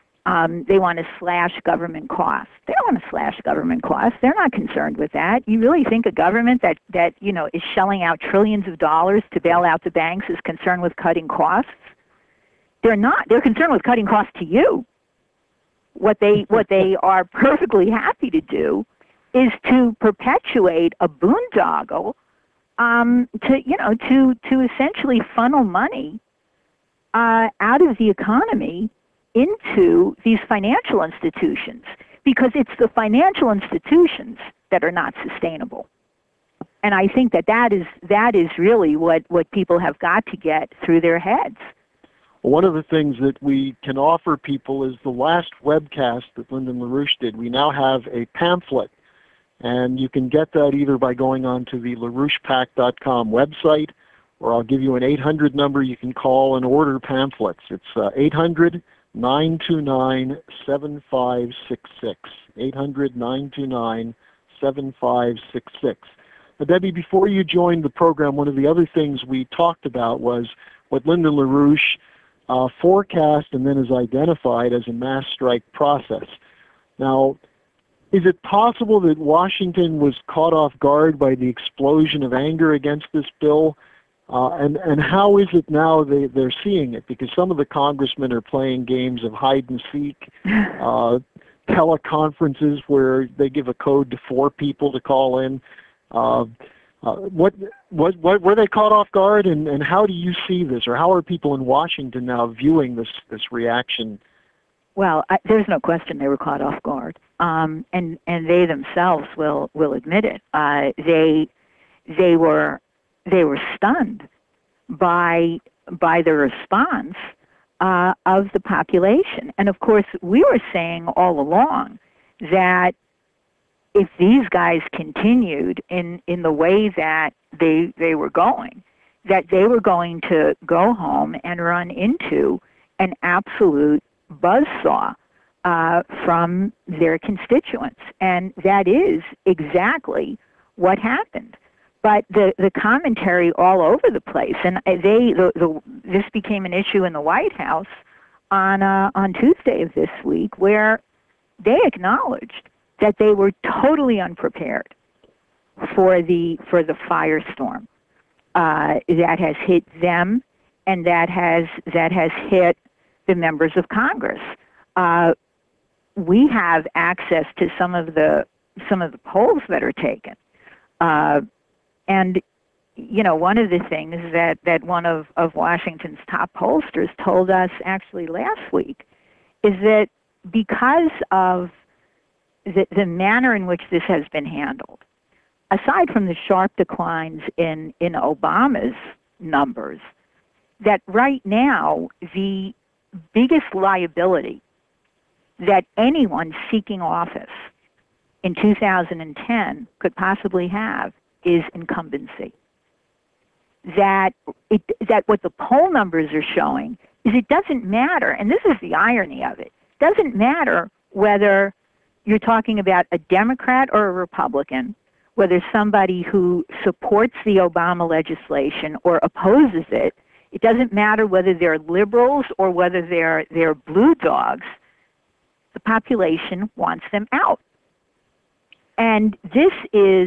Speaker 3: government costs. They don't want to slash government costs. They're not concerned with that. You really think a government that is shelling out trillions of dollars to bail out the banks is concerned with cutting costs? They're not. They're concerned with cutting costs to you. What they are perfectly happy to do is to perpetuate a boondoggle to essentially funnel money out of the economy into these financial institutions, because it's the financial institutions that are not sustainable. And I think that is really what people have got to get through their heads.
Speaker 1: One of the things that we can offer people is the last webcast that Lyndon LaRouche did. We now have a pamphlet, and you can get that either by going on to the LaRouchePAC.com website, or I'll give you an 800 number you can call and order pamphlets. It's 800-929-7566, 800-929-7566. Now, Debbie, before you joined the program, one of the other things we talked about was what Lyndon LaRouche forecast and then is identified as a mass strike process. Now, is it possible that Washington was caught off guard by the explosion of anger against this bill? And how is it now they're seeing it? Because some of the congressmen are playing games of hide and seek, teleconferences where they give a code to 4 people to call in. What were they caught off guard, and how do you see this, or how are people in Washington now viewing this reaction?
Speaker 3: Well, there's no question they were caught off guard, and they themselves will admit it. They were stunned by the response of the population, and of course we were saying all along that if these guys continued in the way that they were going, that they were going to go home and run into an absolute buzzsaw from their constituents. And that is exactly what happened. But the commentary all over the place, and this became an issue in the White House on Tuesday of this week where they acknowledged that they were totally unprepared for the firestorm that has hit them and that has hit the members of Congress. We have access to some of the polls that are taken, and one of the things that one of Washington's top pollsters told us actually last week is that because of the manner in which this has been handled, aside from the sharp declines in Obama's numbers, that right now the biggest liability that anyone seeking office in 2010 could possibly have is incumbency. That what the poll numbers are showing is it doesn't matter, and this is the irony of it, doesn't matter whether you're talking about a Democrat or a Republican, whether somebody who supports the Obama legislation or opposes it. It doesn't matter whether they're liberals or whether they're blue dogs. The population wants them out. And this is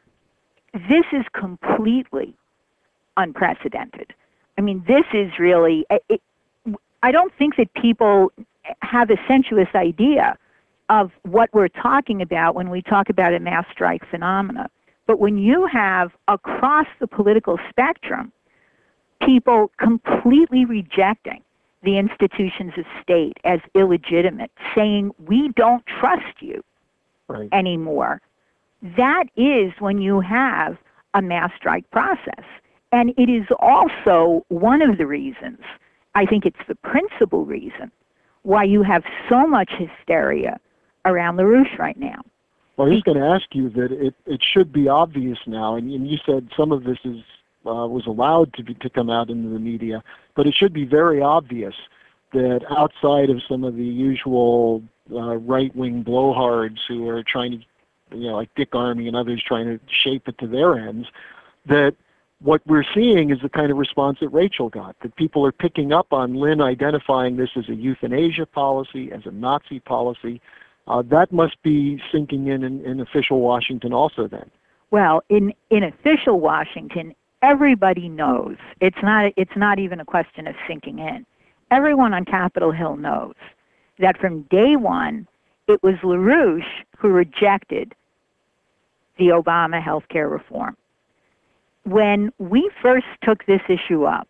Speaker 3: completely unprecedented. I mean, this is really, I don't think that people have a sensuous idea of what we're talking about when we talk about a mass strike phenomena. But when you have across the political spectrum people completely rejecting the institutions of state as illegitimate, saying we don't trust you anymore, that is when you have a mass strike process. And it is also one of the reasons, I think it's the principal reason, why you have so much hysteria around LaRouche right now.
Speaker 1: Well, I was going to ask you that it should be obvious now, and you said some of this was allowed to come out into the media, but it should be very obvious that outside of some of the usual right-wing blowhards who are trying to, like Dick Armey and others trying to shape it to their ends, that what we're seeing is the kind of response that Rachel got, that people are picking up on Lynn identifying this as a euthanasia policy, as a Nazi policy. That must be sinking in official Washington also then. Well,
Speaker 3: in official Washington, everybody knows. It's not even a question of sinking in. Everyone on Capitol Hill knows that from day one, it was LaRouche who rejected the Obama health care reform. When we first took this issue up,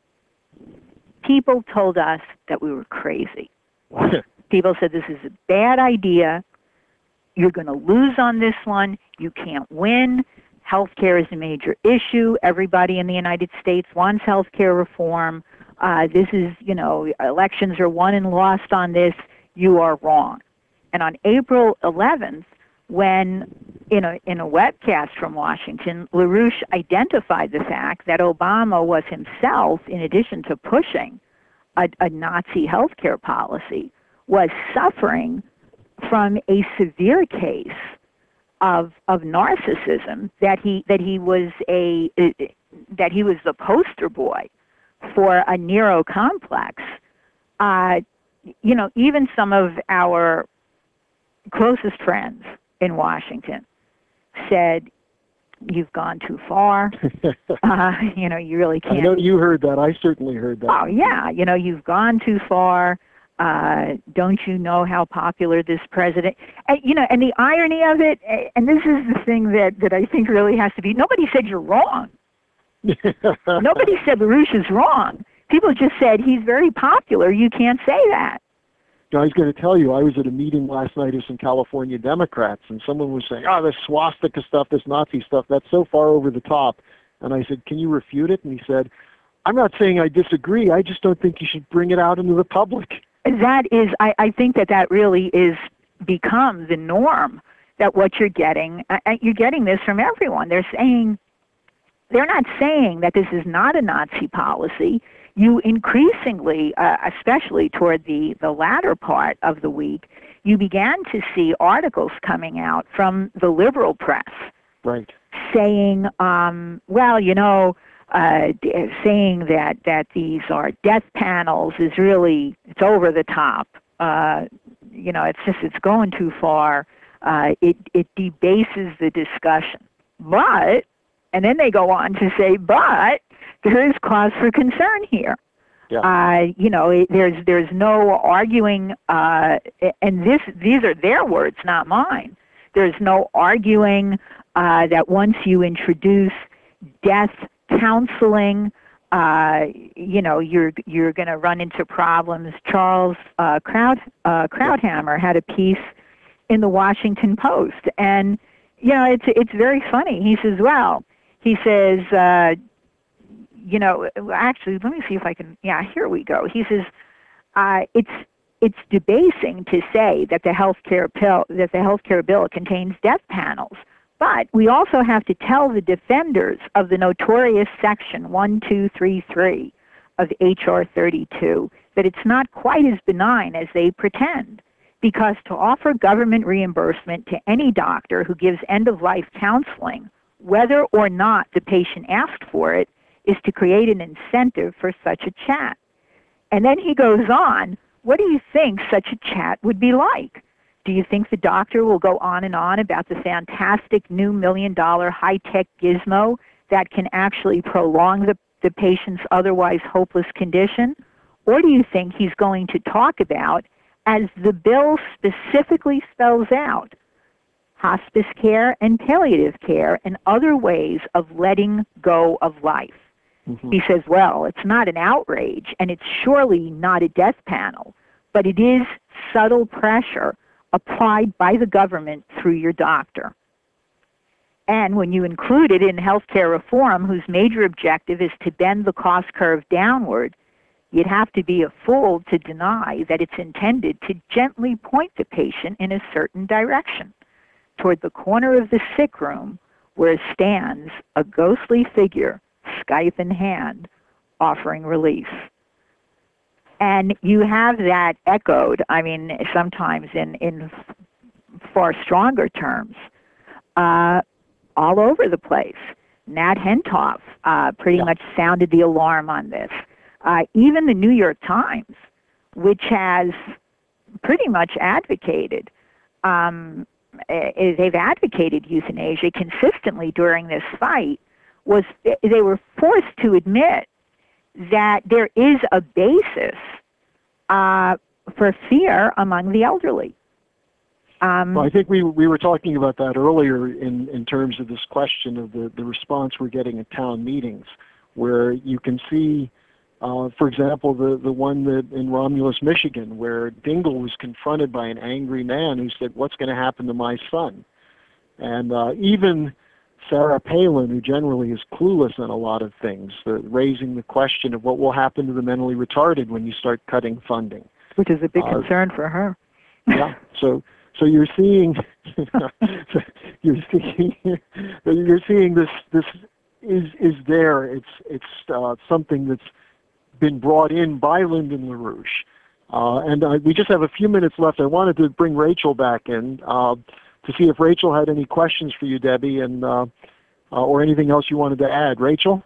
Speaker 3: people told us that we were crazy. People said this is a bad idea. You're going to lose on this one. You can't win. Health care is a major issue. Everybody in the United States wants health care reform. This is, elections are won and lost on this. You are wrong. And on April 11th, when in a webcast from Washington, LaRouche identified the fact that Obama was himself, in addition to pushing a Nazi health care policy, was suffering from a severe case of narcissism, that he was the poster boy for a Nero complex. Even some of our closest friends in Washington said, "You've gone too far. You really can't."
Speaker 1: I know you heard that. I certainly heard that.
Speaker 3: Oh yeah, you've gone too far. Don't you know how popular this president? And the irony of it, and this is the thing that I think really has to be. Nobody said you're wrong. Nobody said LaRouche is wrong. People just said he's very popular. You can't say that.
Speaker 1: I was going to tell you, I was at a meeting last night of some California Democrats, and someone was saying, this swastika stuff, this Nazi stuff, that's so far over the top. And I said, can you refute it? And he said, I'm not saying I disagree. I just don't think you should bring it out into the public.
Speaker 3: That is, I think that really is become the norm, that what you're getting this from everyone. They're not saying that this is not a Nazi policy. You increasingly, especially toward the latter part of the week, you began to see articles coming out from the liberal press,
Speaker 1: right,
Speaker 3: saying, saying that these are death panels is really it's over the top. It's going too far. It debases the discussion. But, and then they go on to say, but there is cause for concern here.
Speaker 1: Yeah.
Speaker 3: There's no arguing, and these are their words, not mine. There's no arguing that once you introduce death counseling, you're going to run into problems. Charles Krauthammer had a piece in the Washington Post, and it's very funny. He says, actually, let me see if I can. Yeah, here we go. He says, it's debasing to say that the healthcare bill contains death panels. But we also have to tell the defenders of the notorious Section 1233 of H.R. 32 that it's not quite as benign as they pretend, because to offer government reimbursement to any doctor who gives end-of-life counseling, whether or not the patient asked for it, is to create an incentive for such a chat. And then he goes on, what do you think such a chat would be like? Do you think the doctor will go on and on about the fantastic new $1 million high-tech gizmo that can actually prolong the patient's otherwise hopeless condition? Or do you think he's going to talk about, as the bill specifically spells out, hospice care and palliative care and other ways of letting go of life? Mm-hmm. He says, well, it's not an outrage, and it's surely not a death panel, but it is subtle pressure applied by the government through your doctor. And when you include it in healthcare reform, whose major objective is to bend the cost curve downward, you'd have to be a fool to deny that it's intended to gently point the patient in a certain direction, toward the corner of the sick room where stands a ghostly figure, Scythe in hand, offering relief. And you have that echoed, sometimes in far stronger terms, all over the place. Nat Hentoff pretty much sounded the alarm on this. Even the New York Times, which has pretty much advocated, they've advocated euthanasia consistently during this fight, they were forced to admit that there is a basis for fear among the elderly.
Speaker 1: Well, I think we were talking about that earlier in terms of this question of the response we're getting at town meetings, where you can see, for example, the one that in Romulus, Michigan, where Dingell was confronted by an angry man who said, "What's going to happen to my son?" And even Sarah Palin, who generally is clueless on a lot of things, raising the question of what will happen to the mentally retarded when you start cutting funding,
Speaker 3: which is a big concern for her.
Speaker 1: Yeah. So you're seeing you're seeing this is there. It's something that's been brought in by Lyndon LaRouche, and we just have a few minutes left. I wanted to bring Rachel back in to see if Rachel had any questions for you, Debbie, and or anything else you wanted to add. Rachel?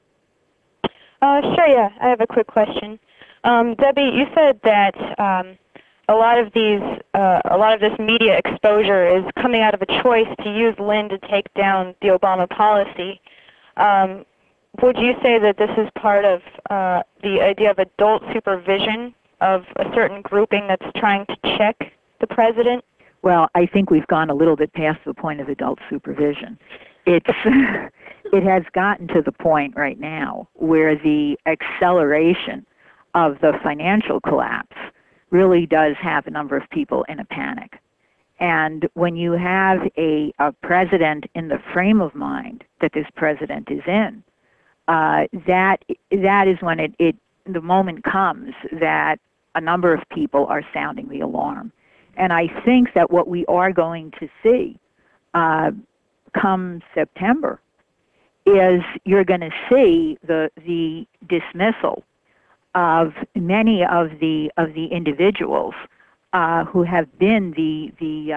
Speaker 2: Sure, yeah. I have a quick question. Debbie, you said that a lot of this media exposure is coming out of a choice to use Lynn to take down the Obama policy. Would you say that this is part of the idea of adult supervision of a certain grouping that's trying to check the president?
Speaker 3: Well, I think we've gone a little bit past the point of adult supervision. It has gotten to the point right now where the acceleration of the financial collapse really does have a number of people in a panic. And when you have a president in the frame of mind that this president is in, that is when the moment comes that a number of people are sounding the alarm. And I think that what we are going to see come September is you're going to see the dismissal of many of the individuals who have been the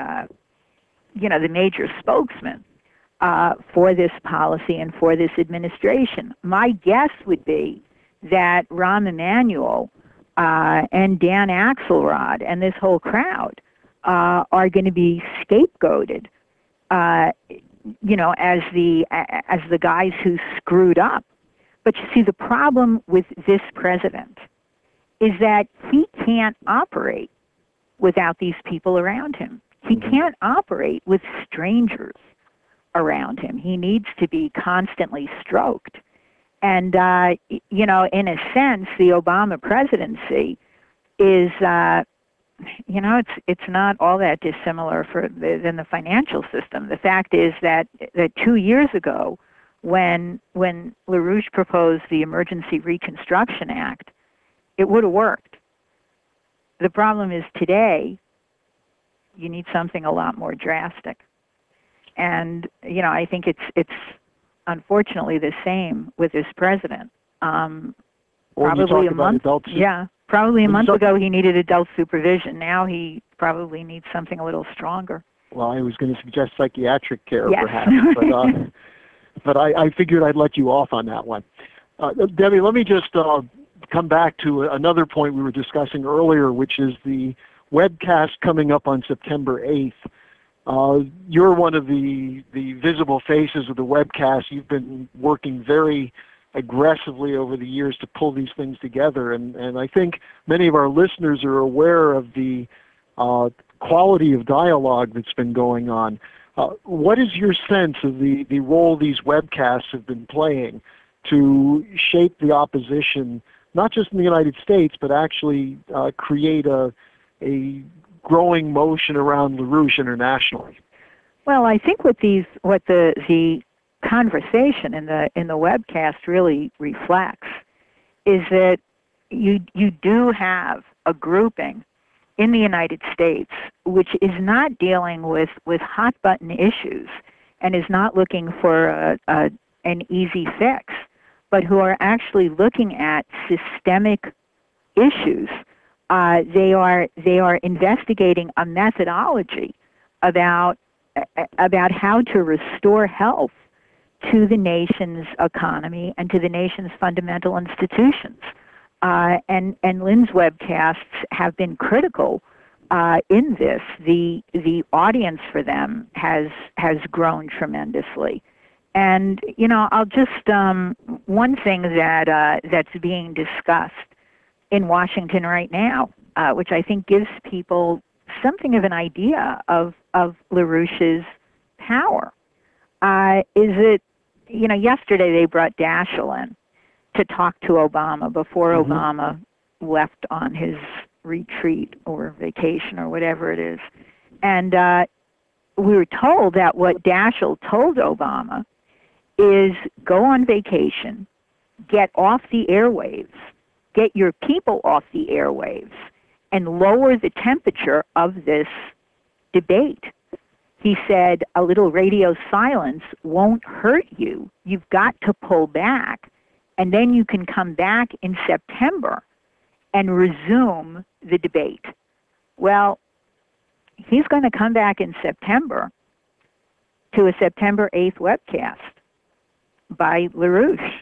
Speaker 3: major spokesmen for this policy and for this administration. My guess would be that Rahm Emanuel and Dan Axelrod and this whole crowd are going to be scapegoated, as the guys who screwed up. But you see, the problem with this president is that he can't operate without these people around him. He can't operate with strangers around him. He needs to be constantly stroked. And, in a sense, the Obama presidency is, it's not all that dissimilar than the financial system. The fact is that 2 years ago, when LaRouche proposed the Emergency Reconstruction Act, it would have worked. The problem is today, you need something a lot more drastic. And, I think it's unfortunately the same with this president. Probably a month ago he needed adult supervision. Now he probably needs something a little stronger.
Speaker 1: Well, I was going to suggest psychiatric care,
Speaker 3: yes.
Speaker 1: perhaps, but I figured I'd let you off on that one. Debbie, let me just come back to another point we were discussing earlier, which is the webcast coming up on September 8th. You're one of the visible faces of the webcast. You've been working very aggressively over the years to pull these things together, and I think many of our listeners are aware of the quality of dialogue that's been going on. What is your sense of the role these webcasts have been playing to shape the opposition, not just in the United States, but actually create a growing motion around LaRouche internationally?
Speaker 3: Well, I think what the conversation in the webcast really reflects is that you do have a grouping in the United States which is not dealing with hot button issues and is not looking for an easy fix, but who are actually looking at systemic issues. They are investigating a methodology about how to restore health to the nation's economy and to the nation's fundamental institutions. And Lynn's webcasts have been critical in this. The audience for them has grown tremendously. And I'll just one thing that's being discussed in Washington right now, which I think gives people something of an idea of LaRouche's power, is that yesterday they brought Daschle in to talk to Obama before Obama left on his retreat or vacation or whatever it is. And we were told that what Daschle told Obama is go on vacation, get off the airwaves, get your people off the airwaves, and lower the temperature of this debate. He said a little radio silence won't hurt you. You've got to pull back, and then you can come back in September and resume the debate. Well, he's going to come back in September to a September 8th webcast by LaRouche.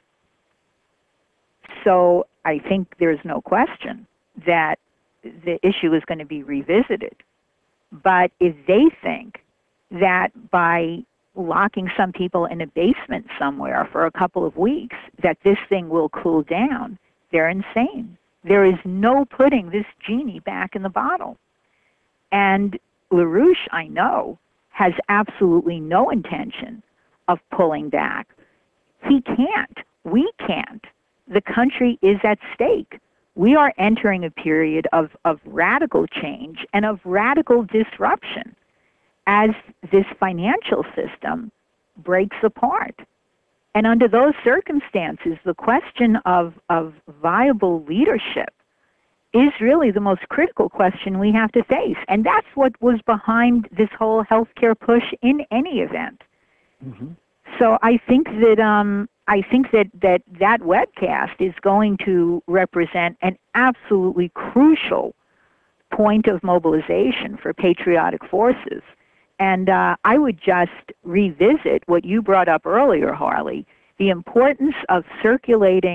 Speaker 3: So I think there's no question that the issue is going to be revisited. But if they think that by locking some people in a basement somewhere for a couple of weeks that this thing will cool down, they're insane. There is no putting this genie back in the bottle. And LaRouche, I know, has absolutely no intention of pulling back. He can't. We can't. The country is at stake. We are entering a period of radical change and of radical disruption as this financial system breaks apart. And under those circumstances, the question of viable leadership is really the most critical question we have to face. And that's what was behind this whole healthcare push in any event. So I think that that webcast is going to represent an absolutely crucial point of mobilization for patriotic forces. And I would just revisit what you brought up earlier, Harley, the importance of circulating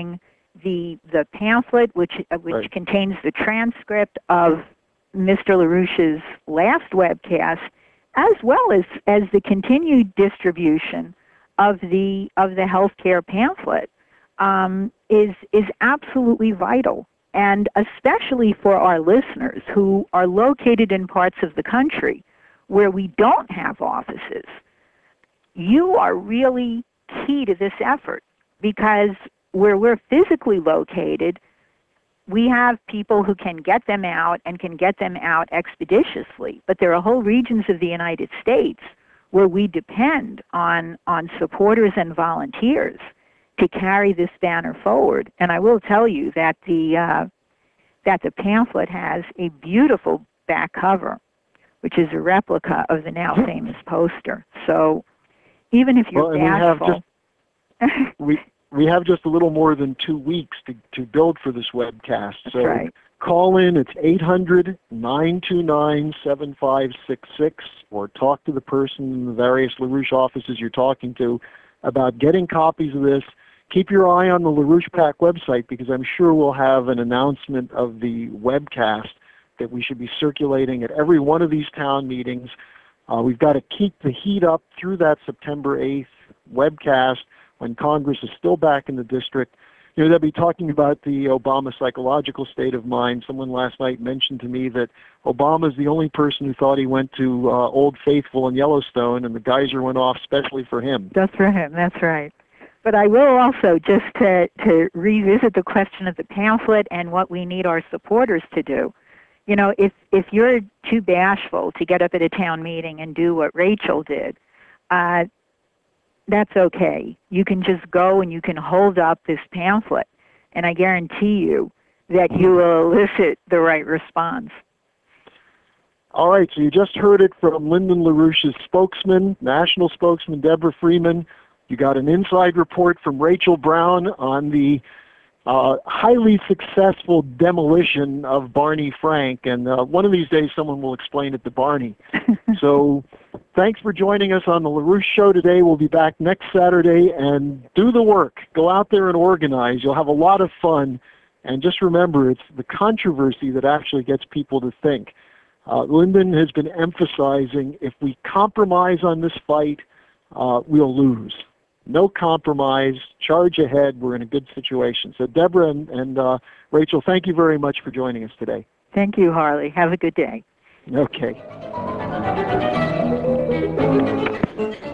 Speaker 3: the pamphlet, which
Speaker 1: Right.
Speaker 3: contains the transcript of Mr. LaRouche's last webcast, as well as the continued distribution of the healthcare pamphlet, is absolutely vital, and especially for our listeners who are located in parts of the country where we don't have offices. You are really key to this effort, because where we're physically located, we have people who can get them out and can get them out expeditiously. But there are whole regions of the United States where we depend on supporters and volunteers to carry this banner forward. And I will tell you that the pamphlet has a beautiful back cover, which is a replica of the now famous poster. So even if you're bashful,
Speaker 1: we have just a little more than 2 weeks to build for this webcast.
Speaker 3: That's
Speaker 1: so
Speaker 3: right.
Speaker 1: Call in. It's 800-929-7566, or talk to the person in the various LaRouche offices you're talking to about getting copies of this. Keep your eye on the LaRouche PAC website, because I'm sure we'll have an announcement of the webcast that we should be circulating at every one of these town meetings. We've got to keep the heat up through that September 8th webcast when Congress is still back in the district. You know, they'll be talking about the Obama psychological state of mind. Someone last night mentioned to me that Obama's the only person who thought he went to Old Faithful in Yellowstone, and the geyser went off specially for him.
Speaker 3: Just for him, that's right. But I will also, just to revisit the question of the pamphlet and what we need our supporters to do. You know, if you're too bashful to get up at a town meeting and do what Rachel did, that's okay. You can just go and you can hold up this pamphlet, and I guarantee you that you will elicit the right response.
Speaker 1: All right, so you just heard it from Lyndon LaRouche's spokesman, national spokesman, Deborah Freeman. You got an inside report from Rachel Brown on the highly successful demolition of Barney Frank, and one of these days someone will explain it to Barney. So thanks for joining us on the LaRouche Show today. We'll be back next Saturday, and do the work. Go out there and organize. You'll have a lot of fun, and just remember, it's the controversy that actually gets people to think. Lyndon has been emphasizing, if we compromise on this fight, we'll lose. No compromise, charge ahead, we're in a good situation. So Deborah and Rachel, thank you very much for joining us today.
Speaker 3: Thank you, Harley. Have a good day.
Speaker 1: Okay.